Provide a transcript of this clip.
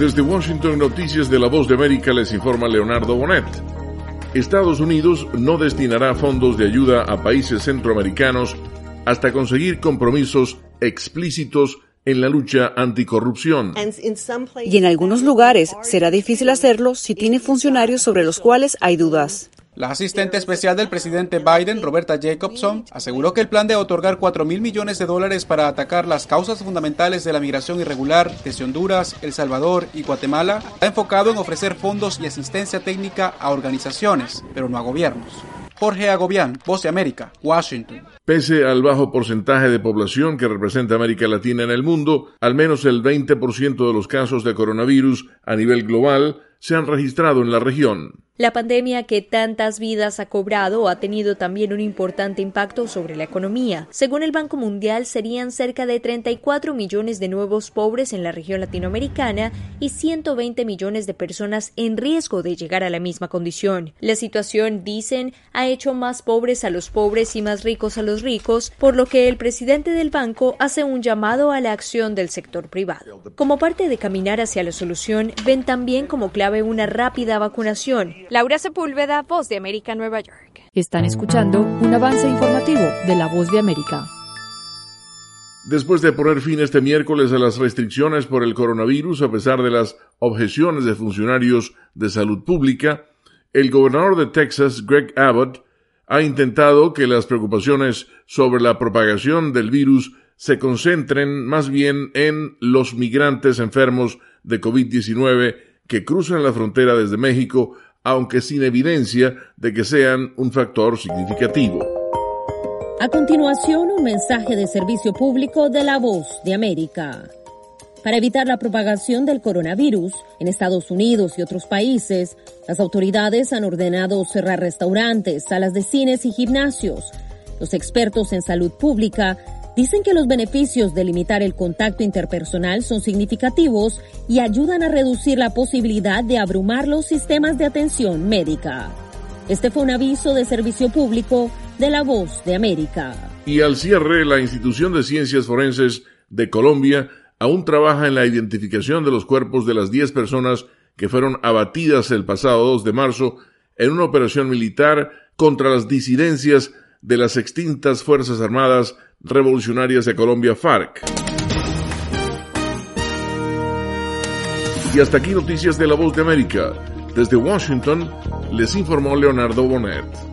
Desde Washington, noticias de La Voz de América, les informa Leonardo Bonet. Estados Unidos no destinará fondos de ayuda a países centroamericanos hasta conseguir compromisos explícitos en la lucha anticorrupción. Y en algunos lugares será difícil hacerlo si tiene funcionarios sobre los cuales hay dudas. La asistente especial del presidente Biden, Roberta Jacobson, aseguró que el plan de otorgar $4.000 millones para atacar las causas fundamentales de la migración irregular desde Honduras, El Salvador y Guatemala está enfocado en ofrecer fondos y asistencia técnica a organizaciones, pero no a gobiernos. Jorge Agobián, Voz de América, Washington. Pese al bajo porcentaje de población que representa América Latina en el mundo, al menos el 20% de los casos de coronavirus a nivel global se han registrado en la región. La pandemia que tantas vidas ha cobrado ha tenido también un importante impacto sobre la economía. Según el Banco Mundial, serían cerca de 34 millones de nuevos pobres en la región latinoamericana y 120 millones de personas en riesgo de llegar a la misma condición. La situación, dicen, ha hecho más pobres a los pobres y más ricos a los ricos, por lo que el presidente del banco hace un llamado a la acción del sector privado. Como parte de caminar hacia la solución, ven también como clave una rápida vacunación. Laura Sepúlveda, Voz de América, Nueva York. Están escuchando un avance informativo de La Voz de América. Después de poner fin este miércoles a las restricciones por el coronavirus, a pesar de las objeciones de funcionarios de salud pública, el gobernador de Texas, Greg Abbott, ha intentado que las preocupaciones sobre la propagación del virus se concentren más bien en los migrantes enfermos de COVID-19 que cruzan la frontera desde México, aunque sin evidencia de que sean un factor significativo. A continuación, un mensaje de servicio público de La Voz de América. Para evitar la propagación del coronavirus en Estados Unidos y otros países, las autoridades han ordenado cerrar restaurantes, salas de cines y gimnasios. Los expertos en salud pública dicen que los beneficios de limitar el contacto interpersonal son significativos y ayudan a reducir la posibilidad de abrumar los sistemas de atención médica. Este fue un aviso de servicio público de La Voz de América. Y al cierre, la Institución de Ciencias Forenses de Colombia aún trabaja en la identificación de los cuerpos de las 10 personas que fueron abatidas el pasado 2 de marzo en una operación militar contra las disidencias de las extintas Fuerzas Armadas Revolucionarias de Colombia, FARC. Y hasta aquí noticias de La Voz de América. Desde Washington les informó Leonardo Bonet.